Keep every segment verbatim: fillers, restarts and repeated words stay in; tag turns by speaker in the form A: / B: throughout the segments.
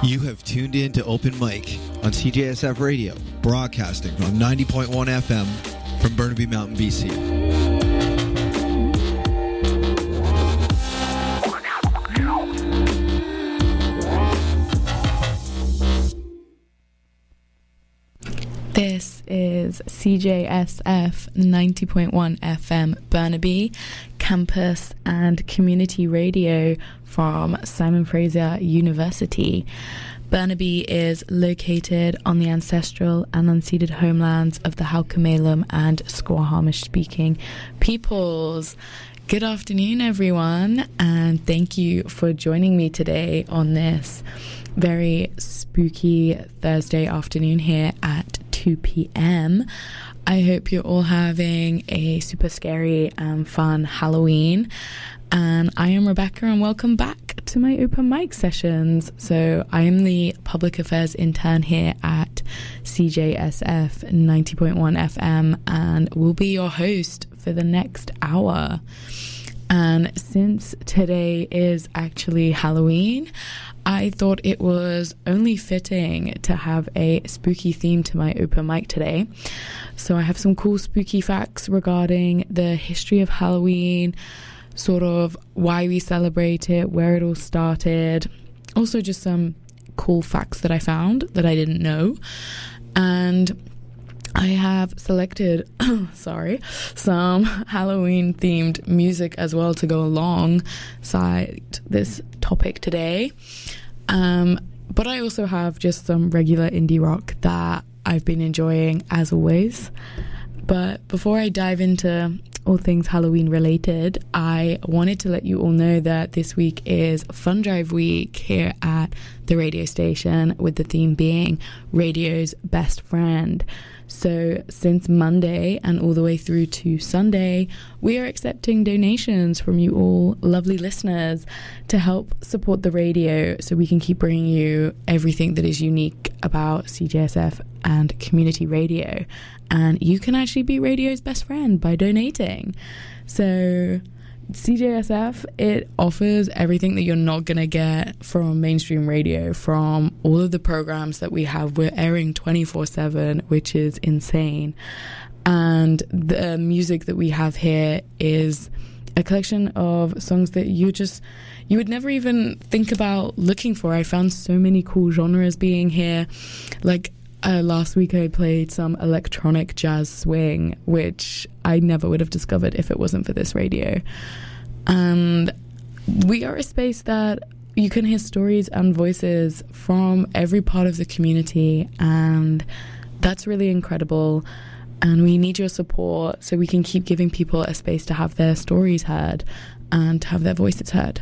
A: You have tuned in to Open Mic on C J S F Radio, broadcasting on ninety point one F M from Burnaby Mountain, B C.
B: This is C J S F ninety point one F M Burnaby, campus and community radio from Simon Fraser University. Burnaby is located on the ancestral and unceded homelands of the Halkomelem and Squamish-speaking peoples. Good afternoon, everyone, and thank you for joining me today on this very spooky Thursday afternoon here at two p.m. I hope you're all having a super scary and fun Halloween. And I am Rebecca, and welcome back to my open mic sessions. So I am the public affairs intern here at C J S F ninety point one F M and will be your host for the next hour. And since today is actually Halloween, I thought it was only fitting to have a spooky theme to my open mic today. So I have some cool spooky facts regarding the history of Halloween, sort of why we celebrate it, where it all started. Also just some cool facts that I found that I didn't know. And I have selected, sorry, some Halloween-themed music as well to go alongside this topic today. Um, but I also have just some regular indie rock that I've been enjoying as always. But before I dive into all things Halloween related, I wanted to let you all know that this week is Fun Drive Week here at the radio station, with the theme being radio's best friend. So since Monday and all the way through to Sunday, we are accepting donations from you all lovely listeners to help support the radio so we can keep bringing you everything that is unique about C J S F and community radio. And you can actually be radio's best friend by donating. So C J S F, it offers everything that you're not going to get from mainstream radio, from all of the programs that we have. We're airing twenty-four seven, which is insane. And the music that we have here is a collection of songs that you just, you would never even think about looking for. I found so many cool genres being here. Like, Uh, last week I played some electronic jazz swing, which I never would have discovered if it wasn't for this radio. And we are a space that you can hear stories and voices from every part of the community, and that's really incredible. And we need your support so we can keep giving people a space to have their stories heard and to have their voices heard.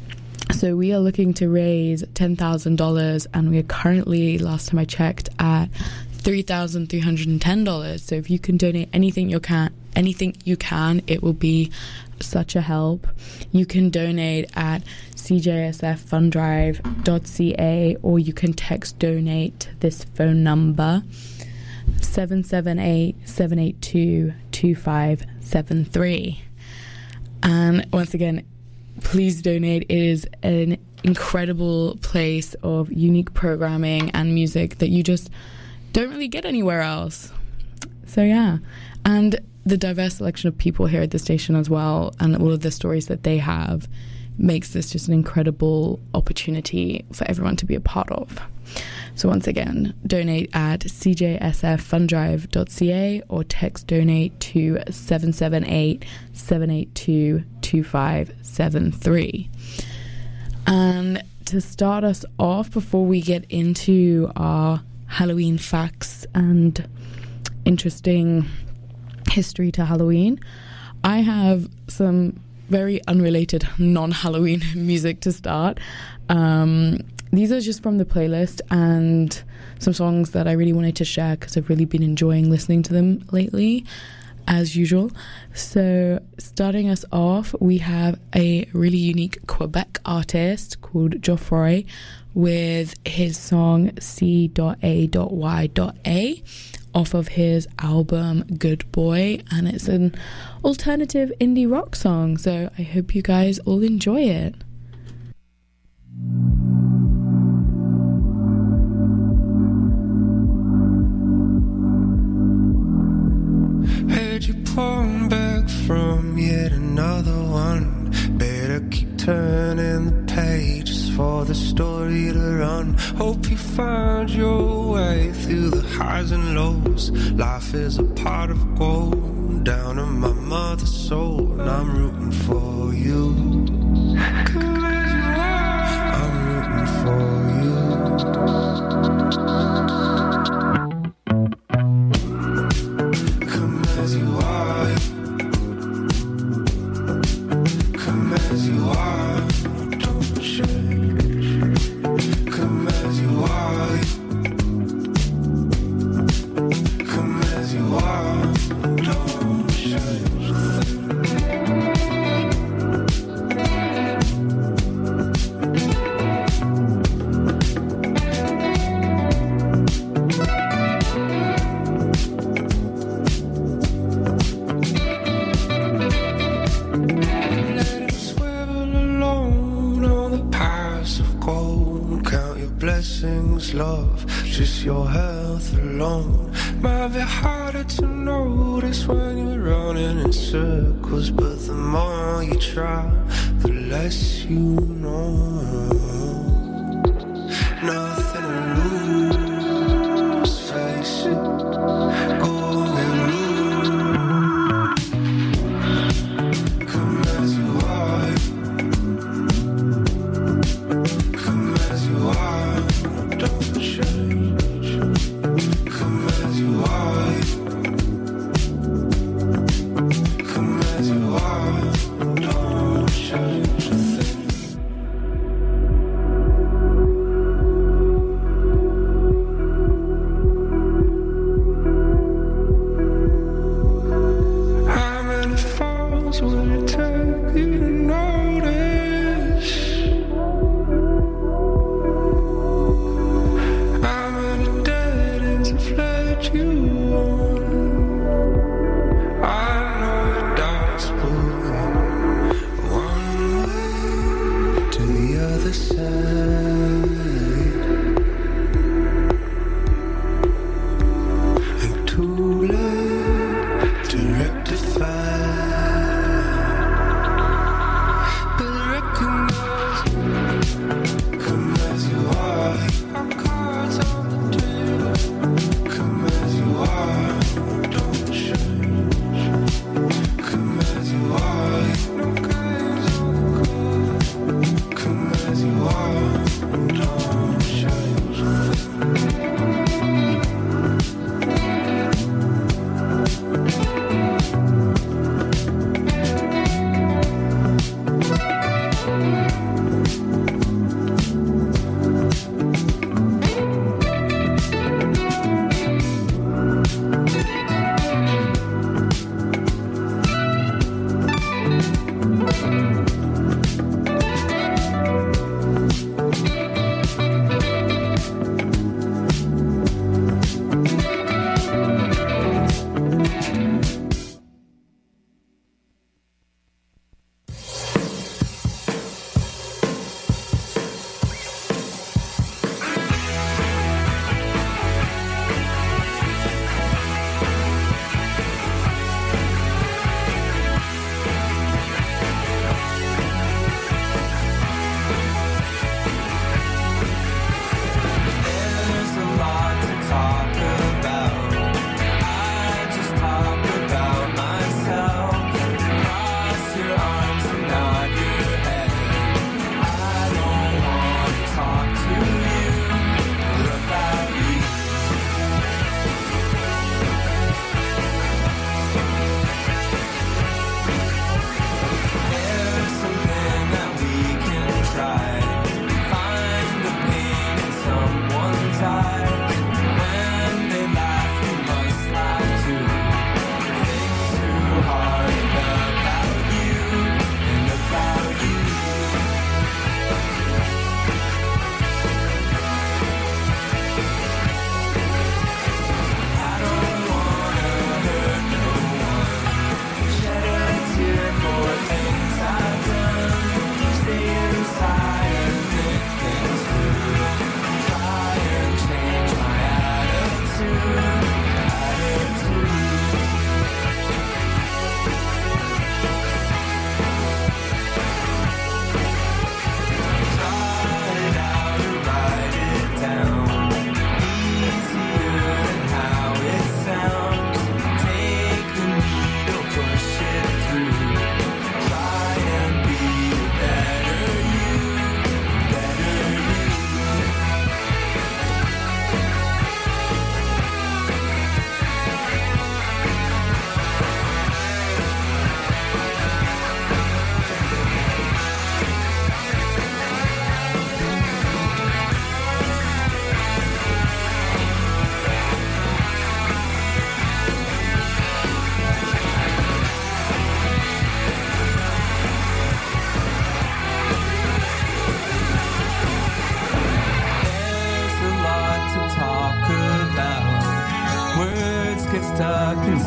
B: So we are looking to raise ten thousand dollars, and we are currently, last time I checked, at three thousand three hundred ten dollars. So if you can donate anything you can, anything you can, it will be such a help. You can donate at c j s f fund drive dot c a, or you can text donate to this phone number, seven seven eight, seven eight two, two five seven three. And once again, please donate. It is an incredible place of unique programming and music that you just don't really get anywhere else. So yeah, and the diverse selection of people here at the station as well, and all of the stories that they have, makes this just an incredible opportunity for everyone to be a part of. So once again, donate at c j s f fund drive dot c a or text donate to seven seven eight, seven eight two, two five seven three. And to start us off, before we get into our Halloween facts and interesting history to Halloween, I have some very unrelated non-Halloween music to start. Um, these are just from the playlist and some songs that I really wanted to share because I've really been enjoying listening to them lately, as usual. So starting us off, we have a really unique Quebec artist called Geoffroy with his song C A Y A off of his album Good Boy, and it's an alternative indie rock song, so I hope you guys all enjoy it.
C: keep turning the pages for the story to run. Hope you found your way through the highs and lows. Life is a pot of gold down in my mother's soul, and I'm rooting for you. I'm rooting for you. Love, just your health alone might be harder to notice when you're running in circles, but the more you try, the less you know. Nothing to lose, face it, go and lose. Come as you are, come as you are. Don't change. Come as you are. Come as you are. Don't change a thing. How many falls will it take you to notice? You on. I know your doubts pull one way to the other side, and too late to rectify. But recognize, come as you are. Our cards on the table. Come as you are, don't change. Come as you are, no games on the card. Come as you are, don't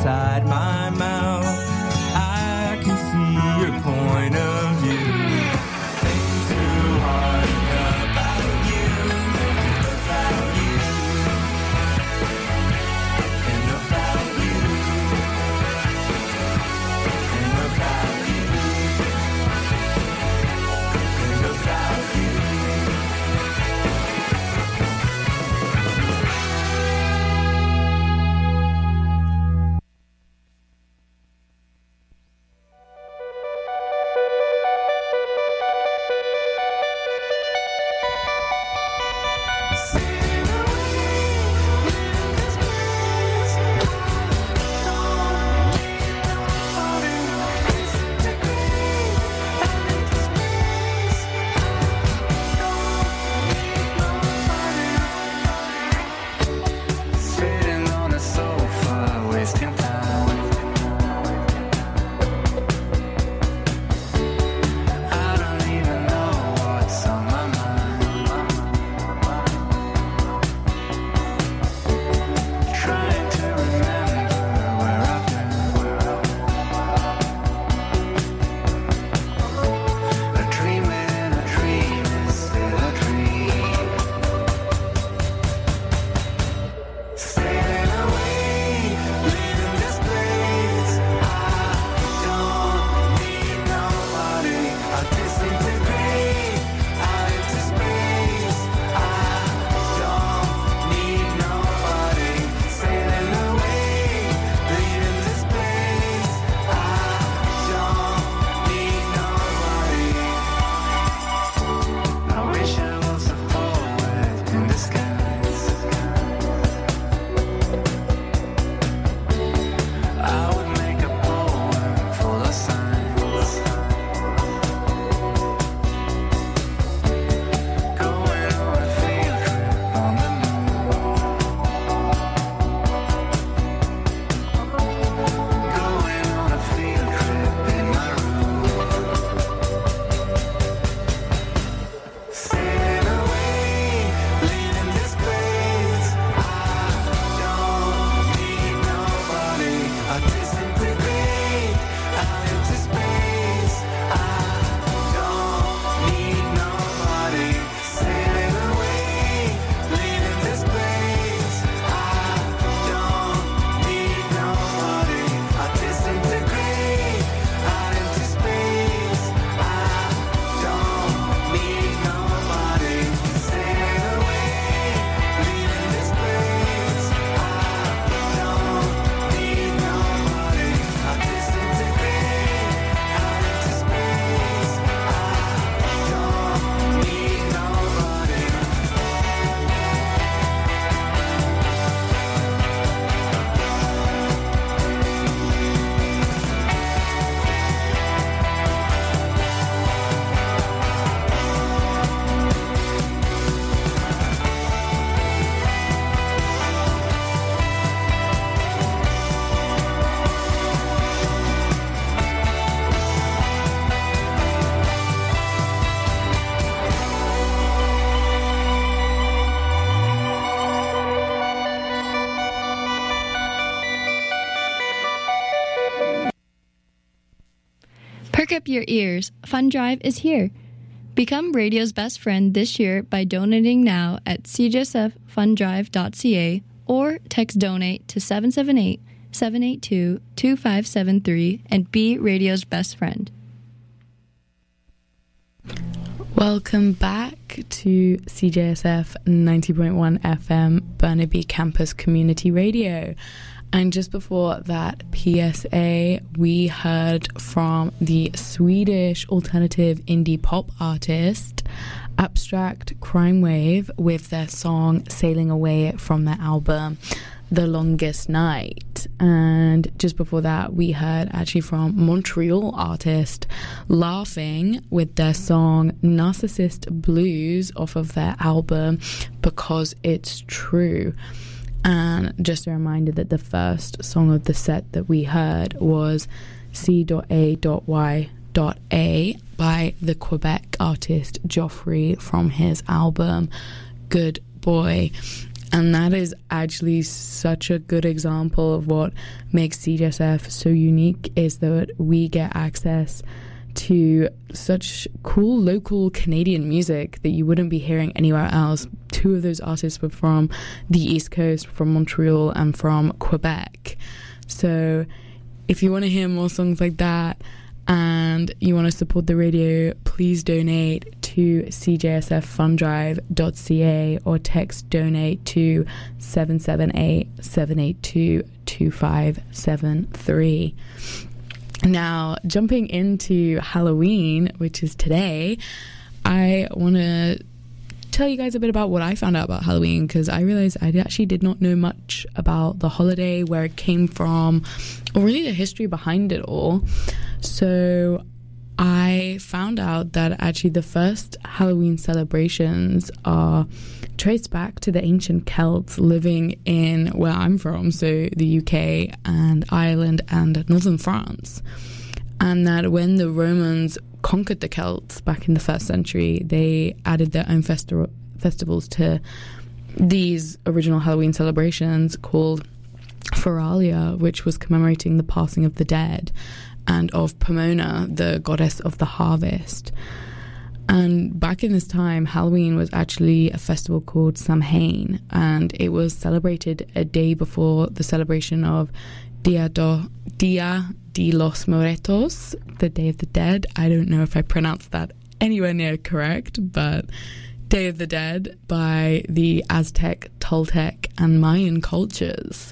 D: inside my mouth. I can see your point of view. Think too hard about you, about you, and about you, and about you, and about you. Sitting on a sofa, wasting time. I don't even know what's on my mind. Trying to remember where I've been. A dream within a dream is still a dream. Sailing away, leaving this place. I don't need nobody. I disintegrate out into space. I don't need nobody. Sailing away, leaving this place. I don't need nobody. I wish I was a poet in disguise. I would make a poem full of signs. Going on a field trip on the moon. Going on a field trip in my room. Sailing away, leaving this place. I don't need nobody. I disintegrate out into space. I don't need nobody. Sailing away, leaving this place. I don't need nobody. I disintegrate out into space. I don't need nobody. Sailing away, leaving this place. I don't need nobody. I disintegrate out into space. I don't need nobody.
E: Perk up your ears. Fun Drive is here. Become radio's best friend this year by donating now at c j s f fund drive dot c a or text donate to seven seven eight, seven eight two, two five seven three and be radio's best friend.
B: Welcome back to C J S F ninety point one F M Burnaby Campus Community Radio. And just before that P S A, we heard from the Swedish alternative indie pop artist Abstract Crime Wave with their song Sailing Away from their album The Longest Night. And just before that we heard actually from Montreal artist Laughing with their song Narcissist Blues off of their album Because It's True. And just a reminder that the first song of the set that we heard was C A Y A by the Quebec artist Joffrey from his album Good Boy. And that is actually such a good example of what makes C J S F so unique, is that we get access to such cool local Canadian music that you wouldn't be hearing anywhere else. Two of those artists were from the East Coast, from Montreal and from Quebec. So if you want to hear more songs like that and you want to support the radio, please donate to c j s f fund drive dot c a or text donate to seven seven eight, seven eight two, two five seven three. Now, jumping into Halloween, which is today, I want to tell you guys a bit about what I found out about Halloween, because I realized I actually did not know much about the holiday, where it came from, or really the history behind it all. So I found out that actually the first Halloween celebrations are traced back to the ancient Celts living in where I'm from, so the U K and Ireland and northern France. And that when the Romans conquered the Celts back in the first century, they added their own festi- festivals to these original Halloween celebrations called Feralia, which was commemorating the passing of the dead, and of Pomona, the goddess of the harvest. And back in this time, Halloween was actually a festival called Samhain, and it was celebrated a day before the celebration of Dia, do, Dia de los Muertos, the Day of the Dead. I don't know if I pronounced that anywhere near correct, but Day of the Dead by the Aztec, Toltec, and Mayan cultures.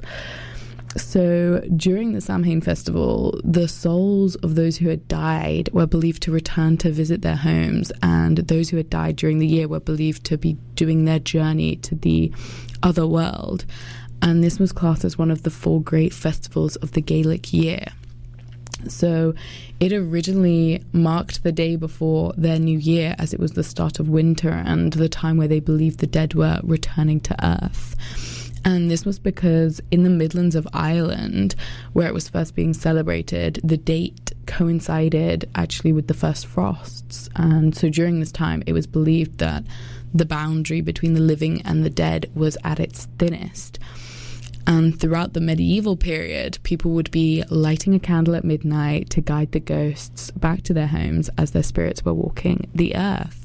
B: So during the Samhain festival, the souls of those who had died were believed to return to visit their homes, and those who had died during the year were believed to be doing their journey to the other world. And this was classed as one of the four great festivals of the Gaelic year. So it originally marked the day before their new year, as it was the start of winter and the time where they believed the dead were returning to Earth. And this was because in the Midlands of Ireland, where it was first being celebrated, the date coincided actually with the first frosts. And so during this time, it was believed that the boundary between the living and the dead was at its thinnest. And throughout the medieval period, people would be lighting a candle at midnight to guide the ghosts back to their homes as their spirits were walking the earth.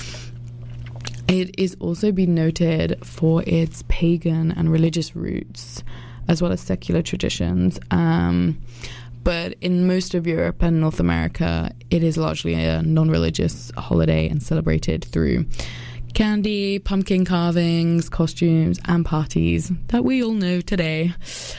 B: It is also been noted for its pagan and religious roots, as well as secular traditions. Um, but in most of Europe and North America, it is largely a non-religious holiday and celebrated through candy, pumpkin carvings, costumes, and parties that we all know today.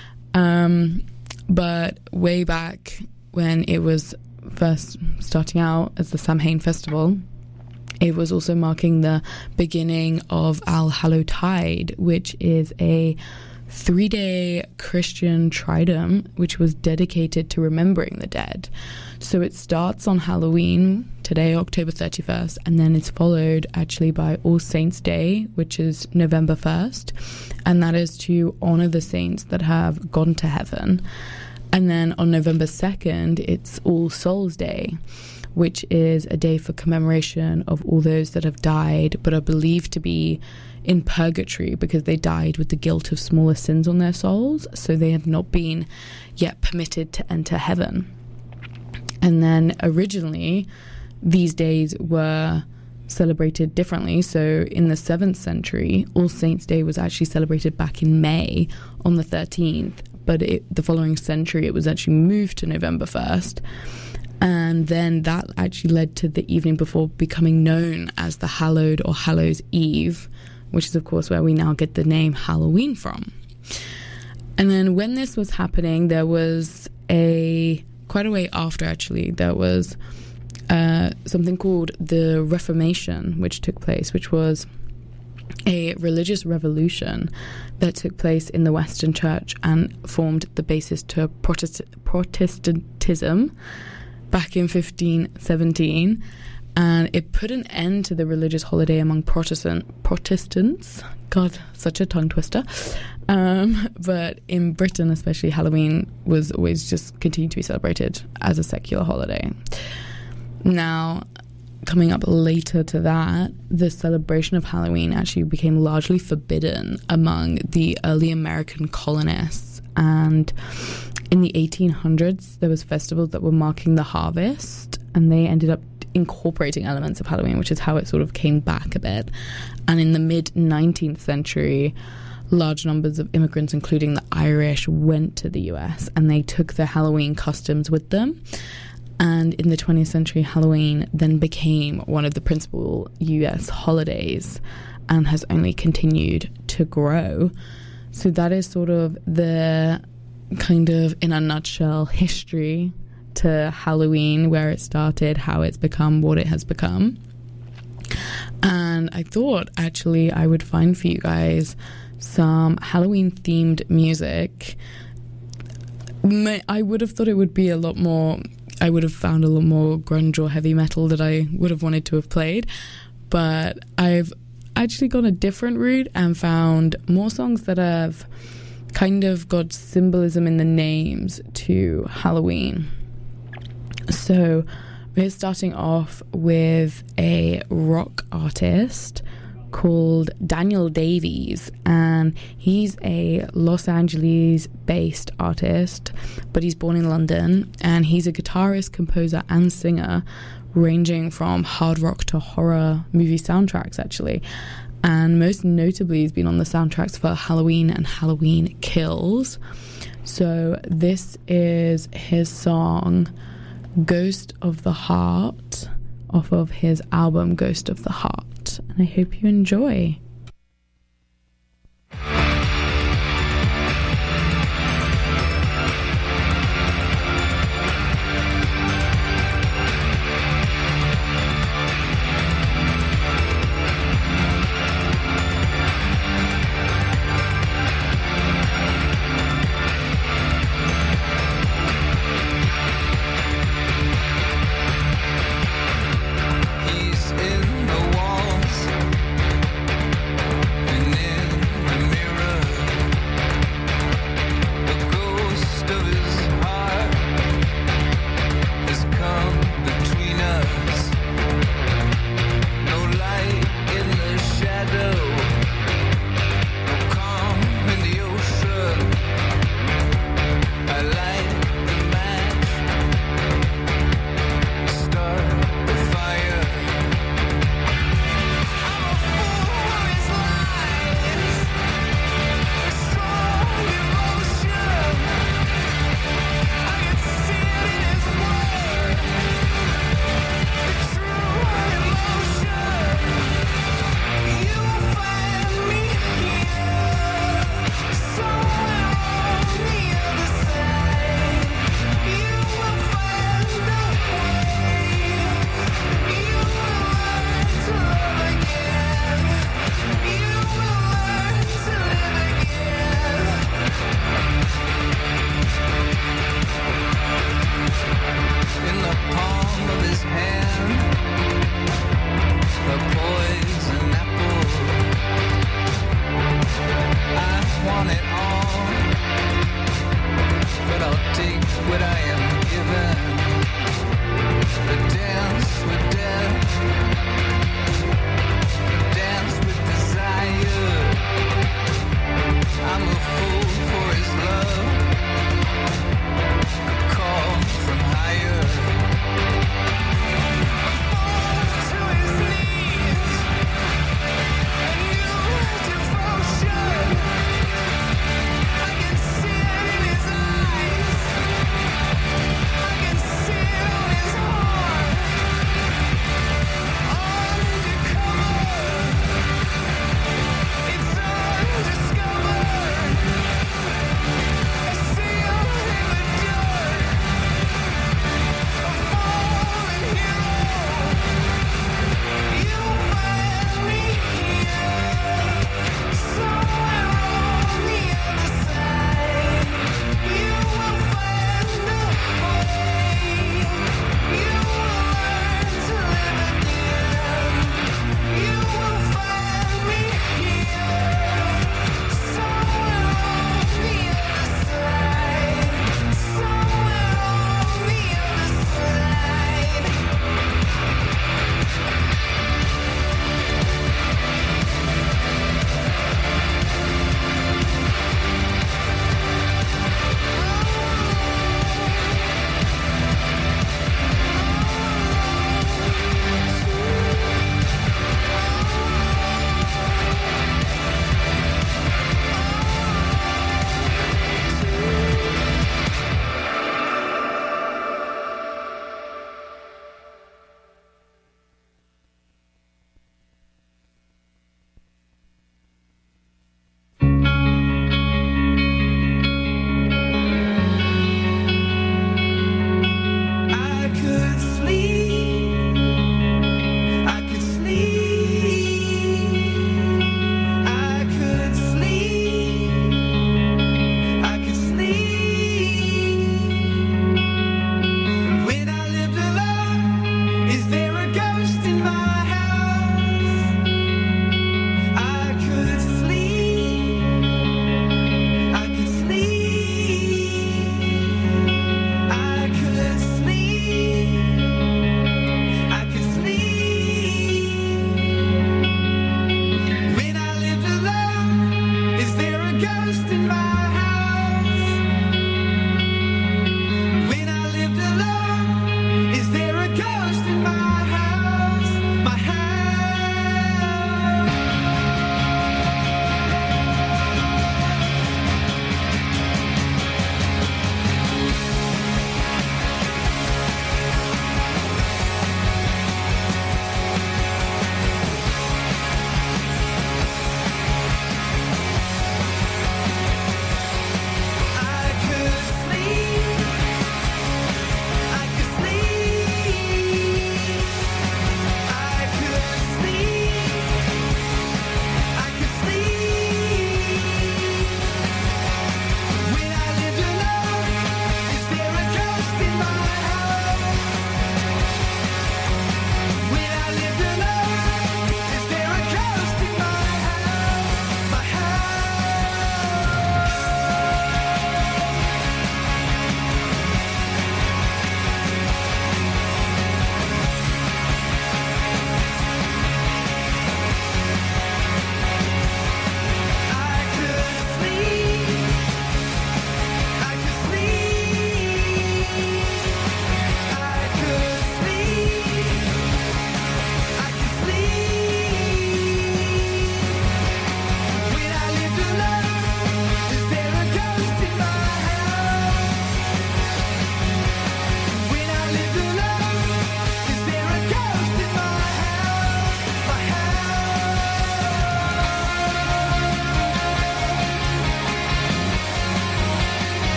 B: Um, but way back when it was first starting out as the Samhain Festival, it was also marking the beginning of All Hallowtide, which is a three-day Christian triduum which was dedicated to remembering the dead. So it starts on Halloween, today, October thirty-first, and then it's followed actually by All Saints' Day, which is November first, and that is to honour the saints that have gone to heaven. And then on November second, it's All Souls' Day, which is a day for commemoration of all those that have died but are believed to be in purgatory because they died with the guilt of smaller sins on their souls, so they have not been yet permitted to enter heaven. And then originally, these days were celebrated differently. So in the seventh century, All Saints' Day was actually celebrated back in May on the thirteenth, but it, the following century it was actually moved to November first. And then that actually led to the evening before becoming known as the Hallowed or Hallows Eve, which is of course where we now get the name Halloween from. And then when this was happening, there was a quite a way after actually there was uh, something called the Reformation, which took place, which was a religious revolution that took place in the Western Church and formed the basis to Protest- Protestantism back in fifteen seventeen, and it put an end to the religious holiday among Protestant Protestants. God, such a tongue twister. Um, but in Britain, especially, Halloween was always just continued to be celebrated as a secular holiday. Now, coming up later to that, the celebration of Halloween actually became largely forbidden among the early American colonists. And in the eighteen hundreds, there was festivals that were marking the harvest, and they ended up incorporating elements of Halloween, which is how it sort of came back a bit. And in the mid-nineteenth century, large numbers of immigrants, including the Irish, went to the U S and they took their Halloween customs with them. And in the twentieth century, Halloween then became one of the principal U S holidays and has only continued to grow. So that is sort of the kind of, in a nutshell, history to Halloween, where it started, how it's become what it has become. And I thought actually I would find for you guys some Halloween themed music. I would have thought it would be a lot more, I would have found a lot more grunge or heavy metal that I would have wanted to have played, but I've actually gone a different route and found more songs that have kind of got symbolism in the names to Halloween. So we're starting off with a rock artist called Daniel Davies, and he's a Los Angeles based artist, but he's born in London, and he's a guitarist, composer and singer, ranging from hard rock to horror movie soundtracks actually. And most notably, he's been on the soundtracks for Halloween and Halloween Kills. So this is his song Ghost of the Heart off of his album Ghost of the Heart, and I hope you enjoy.